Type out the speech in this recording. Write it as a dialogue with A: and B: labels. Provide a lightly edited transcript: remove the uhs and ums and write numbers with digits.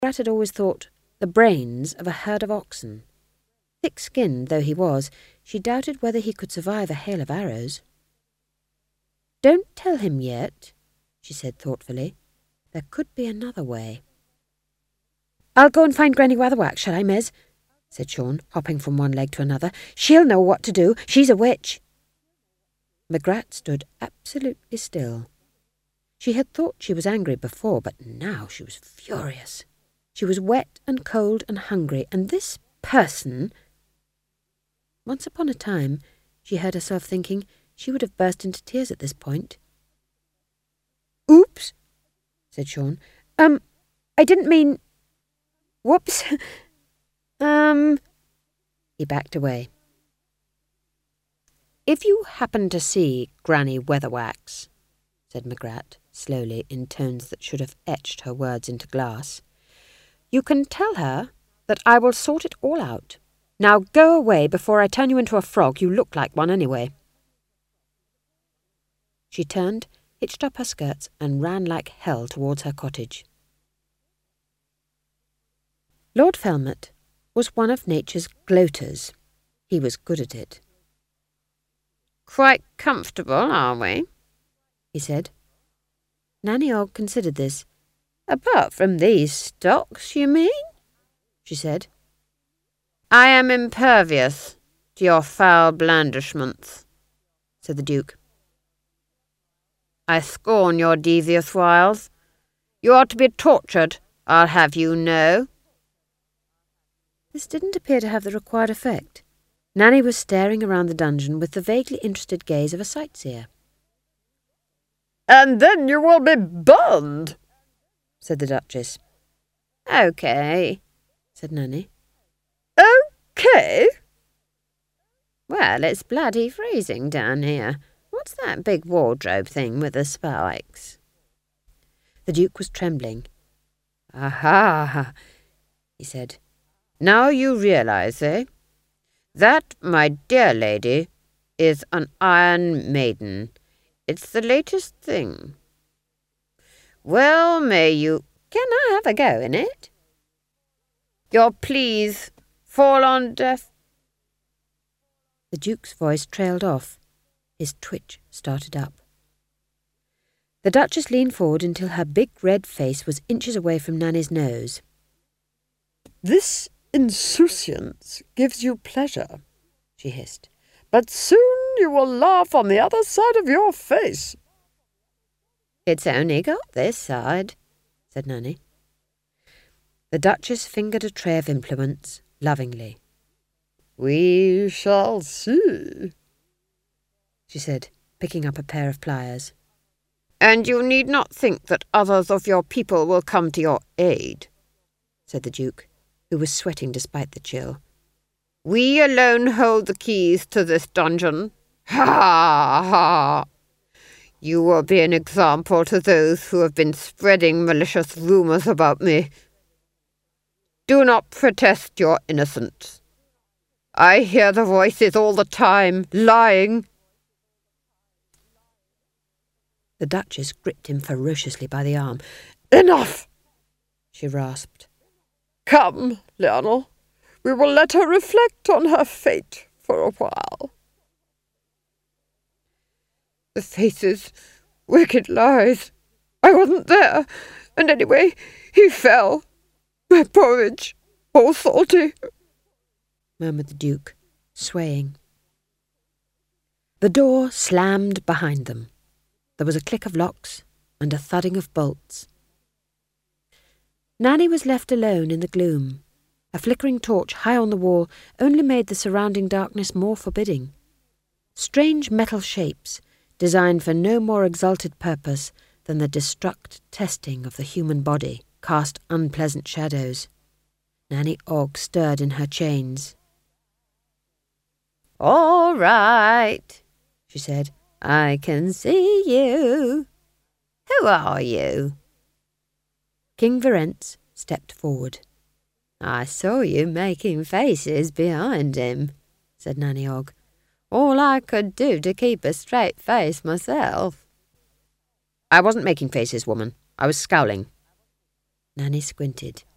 A: Magrat had always thought the brains of a herd of oxen. Thick-skinned though he was, she doubted whether he could survive a hail of arrows. "Don't tell him yet," she said thoughtfully. "There could be another way." "I'll go and find Granny Weatherwax, shall I, Miss?" said Sean, hopping from one leg to another. "She'll know what to do. She's a witch." Magrat stood absolutely still. She had thought she was angry before, but now she was furious. She was wet and cold and hungry, and this person... Once upon a time, she heard herself thinking she would have burst into tears at this point. "Oops," said Sean. I didn't mean... Whoops. He backed away. "If you happen to see Granny Weatherwax," said Magrat, slowly, in tones that should have etched her words into glass, "you can tell her that I will sort it all out. Now go away before I turn you into a frog. You look like one anyway." She turned, hitched up her skirts, and ran like hell towards her cottage. Lord Felmert was one of nature's gloaters. He was good at it. "Quite comfortable, are we?" he said. Nanny Ogg considered this. "Apart from these stocks, you mean?" she said. "I am impervious to your foul blandishments," said the Duke. "I scorn your devious wiles. You ought to be tortured, I'll have you know." This didn't appear to have the required effect. Nanny was staring around the dungeon with the vaguely interested gaze of a sightseer.
B: "And then you will be burned," said the Duchess.
A: "OK," said Nanny.
B: "OK?"
A: "Well, it's bloody freezing down here. What's that big wardrobe thing with the spikes?" The Duke was trembling. "Aha," he said. "Now you realise, eh? That, my dear lady, is an Iron Maiden. It's the latest thing. Well, may you... Can I have a go in it? Your pleas fall on deaf..." The Duke's voice trailed off. His twitch started up. The Duchess leaned forward until her big red face was inches away from Nanny's nose.
B: "This insouciance gives you pleasure," she hissed, "but soon you will laugh on the other side of your face."
A: "It's only got this side," said Nanny. The Duchess fingered a tray of implements lovingly.
B: "We shall see,"
A: she said, picking up a pair of pliers.
B: "And you need not think that others of your people will come to your aid," said the Duke, who was sweating despite the chill. "We alone hold the keys to this dungeon. Ha ha! You will be an example to those who have been spreading malicious rumours about me. Do not protest your innocence. I hear the voices all the time, lying."
A: The Duchess gripped him ferociously by the arm.
B: "Enough!"
A: she rasped.
B: "Come, Lionel, we will let her reflect on her fate for a while." "The faces, wicked lies. I wasn't there, and anyway, he fell. My porridge, all salty,"
A: murmured the Duke, swaying. The door slammed behind them. There was a click of locks and a thudding of bolts. Nanny was left alone in the gloom. A flickering torch high on the wall only made the surrounding darkness more forbidding. Strange metal shapes, designed for no more exalted purpose than the destruct testing of the human body, cast unpleasant shadows. Nanny Ogg stirred in her chains. "All right," she said. "I can see you. Who are you?" King Verence stepped forward. "I saw you making faces behind him," said Nanny Ogg. "All I could do to keep a straight face myself." "I wasn't making faces, woman. I was scowling." Nanny squinted.